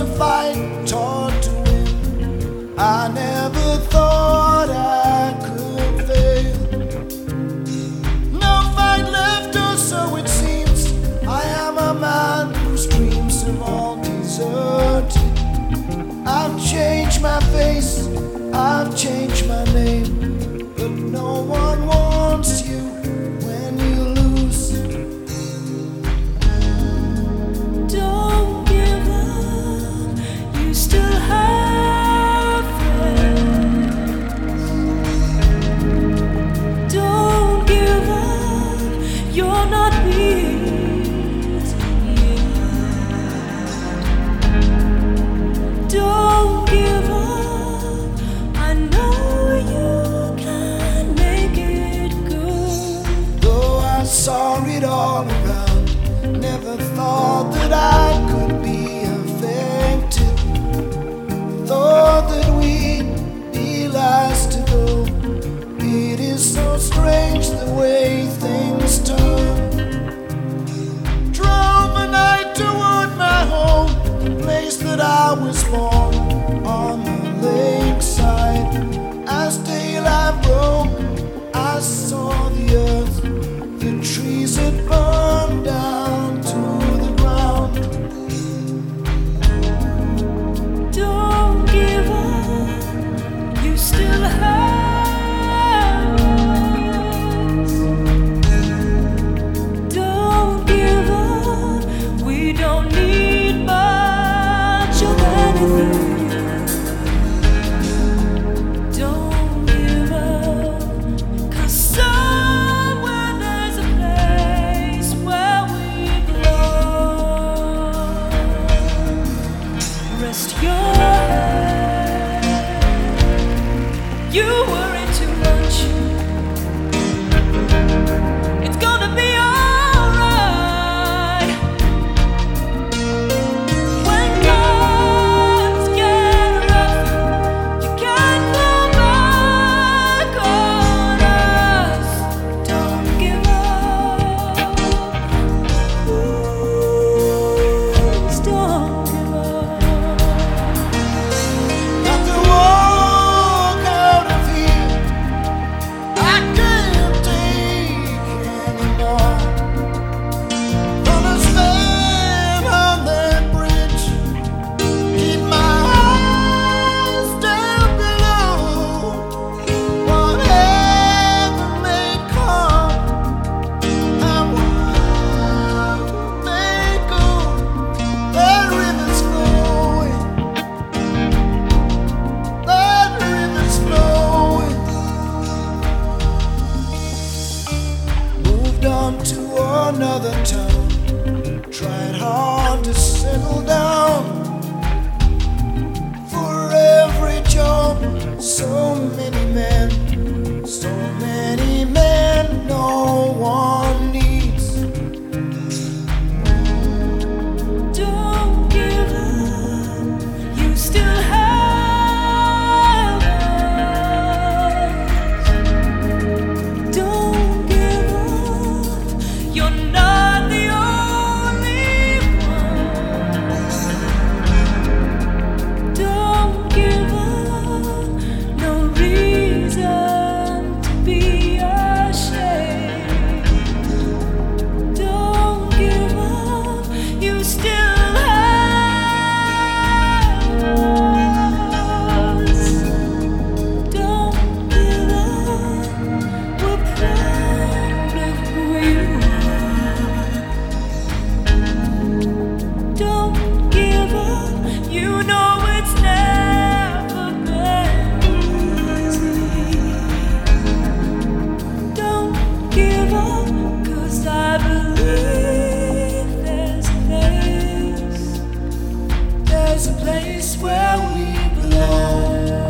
to fight, taught to win. I never thought I could fail. No fight left, or so it seems. I am a man whose dreams have all deserted. I've changed my face, I've changed my name, but no one wants you when you lose. Don't give up, you still have friends. Don't give up, you're not beat yet. Don't give up, I know you can make it good. Though I saw it all around, never thought that I could be affected. Thought that we'd be last to go. It is so strange the way things turn. Drove a night toward my home, the place that I was born, on the lakeside. As daylight broke, I saw the earth, the trees had burned down to the ground. Don't give up, you still have us. Don't give up, we don't need much of anything. Don't give up, 'cause somewhere there's a place where we belong. Rest your head, you worry too much. It's gonna be alright. When times get rough, you can't go back on us. Don't give up, please don't give up. Got to walk out of here, I can't take anymore. Gonna stand on that bridge, keep my eyes down below. Whatever may come, and where may go, that river's flowing, that river's flowing. Moved on to another town, tried hard to settle down. For every job, so many men, no one needs. Don't give up, you still have us. Don't give up, you're not the only one. Don't give up, no reason to be ashamed. Don't give up, you still have us. Don't give up, we're proud of who you are. Don't give up, you know it's never been easy. Don't give up, 'cause I believe there's a place where we belong.